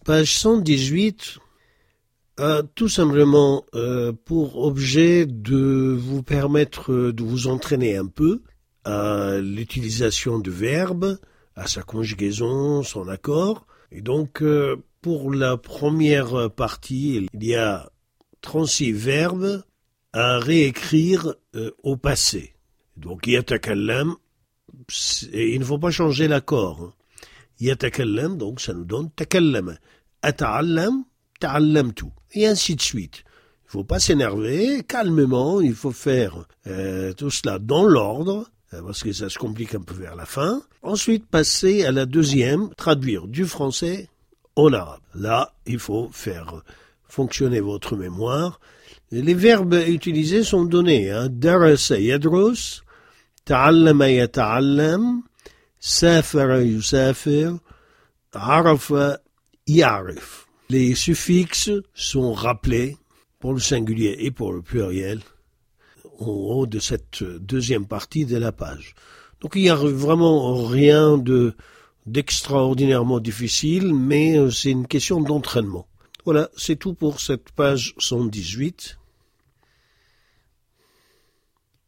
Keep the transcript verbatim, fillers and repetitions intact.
Page cent dix-huit a tout simplement euh, pour objet de vous permettre de vous entraîner un peu à l'utilisation du verbe, à sa conjugaison, son accord. Et donc, euh, pour la première partie, il y a trente-six verbes à réécrire euh, au passé. Donc, yatakallam, il ne faut pas changer l'accord. Yatakallam, donc ça nous donne takallama. Ata'allam, ta'allamtu. Et ainsi de suite. Il ne faut pas s'énerver, calmement, il faut faire euh, tout cela dans l'ordre, parce que ça se complique un peu vers la fin. Ensuite, passer à la deuxième, traduire du français en arabe. Là, il faut faire fonctionner votre mémoire. Les verbes utilisés sont donnés. Hein. Darasa yadrus, ta'allama yata'allam, safara yusafir, arafa ya'rif. Les suffixes sont rappelés pour le singulier et pour le pluriel en haut de cette deuxième partie de la page. Donc il n'y a vraiment rien de, d'extraordinairement difficile, mais c'est une question d'entraînement. Voilà, c'est tout pour cette page cent dix-huit.